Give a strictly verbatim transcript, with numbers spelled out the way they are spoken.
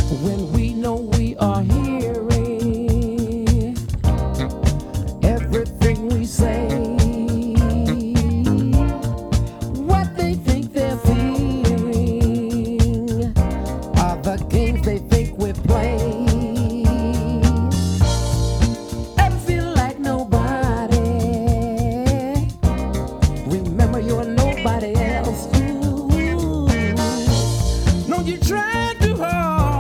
when we know we are hearing everything we say, what they think they're fearing are the games they